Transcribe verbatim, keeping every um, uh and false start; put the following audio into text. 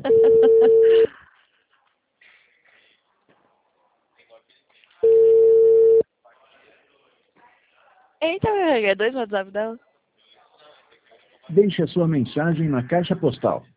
Eita, é dois WhatsApp dela? Deixe a sua mensagem na caixa postal.